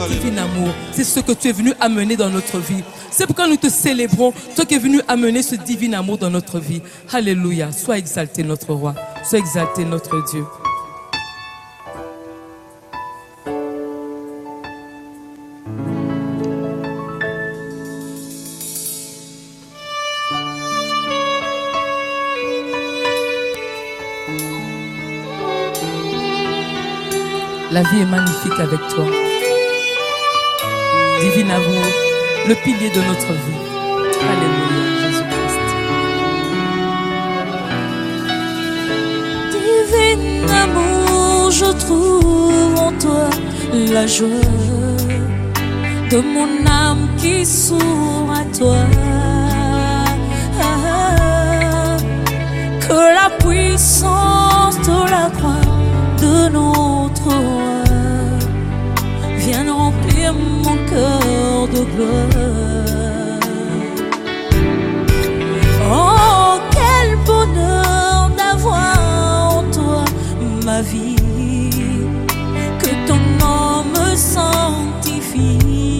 divin amour. C'est ce que tu es venu amener dans notre vie. C'est pourquoi nous te célébrons, toi qui es venu amener ce divin amour dans notre vie. Alléluia. Sois exalté notre roi. Sois exalté notre Dieu. La vie est magnifique avec toi. Divin amour, le pilier de notre vie. Alléluia, Jésus-Christ. Divin amour, je trouve en toi la joie de mon âme qui s'ouvre à toi. Que la puissance de la croix de notre roi vienne remplir mon cœur de gloire. Oh, quel bonheur d'avoir en toi ma vie, que ton nom me sanctifie,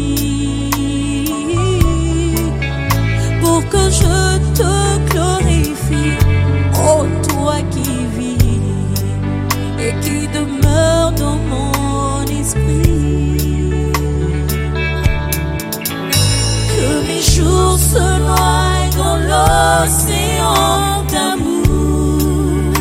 pour que je te glorifie, oh toi qui vis et qui demeure dans mon esprit. Que mes jours se noient dans l'océan d'amour,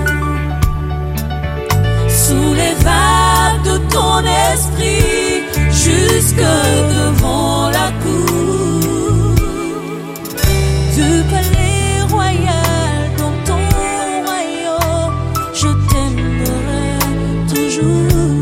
sous les vagues de ton esprit, jusque devant la cour du palais royal. Dans ton royaume, je t'aimerai toujours.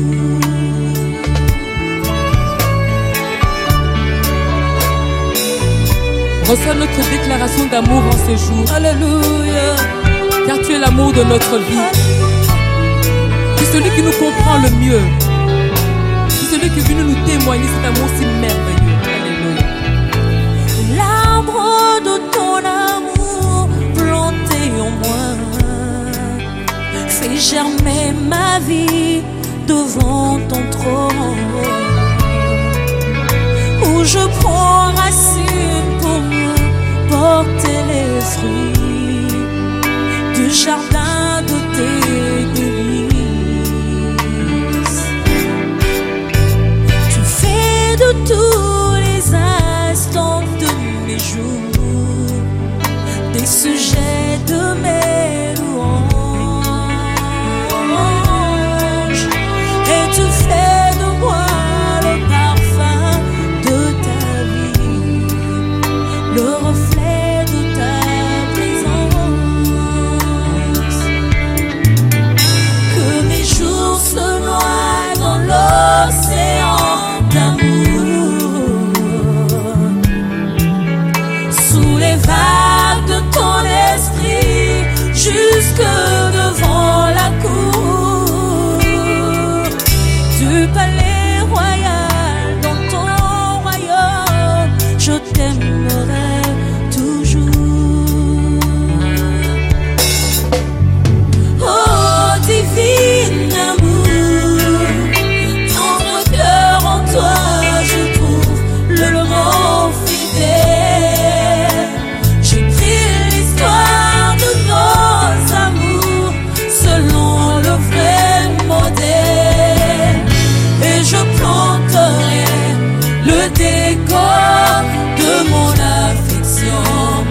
Reçois notre déclaration d'amour en ce jour. Alléluia. Car tu es l'amour de notre vie. Tu es celui qui nous comprend le mieux. Tu es celui qui est venu nous témoigner cet amour si merveilleux. Alléluia. L'arbre de ton amour planté en moi fait germer ma vie devant ton trône, où je prends racine pour me porter les fruits du jardin de tes délices. Tu fais de tous les instants de mes jours des sujets de mes louanges, et tu fais de moi le parfum de ta vie, le reflet de ta présence. Que mes jours se noient dans l'océan d'amour, sous les vagues de ton esprit, jusque devant la cour du palais royal. Dans ton royaume, je t'aimerai toujours. Oh, divin amour, dans mon cœur en toi je trouve le mot fidèle. J'écris l'histoire de nos amours selon le vrai modèle, et je planterai le décor de mon affection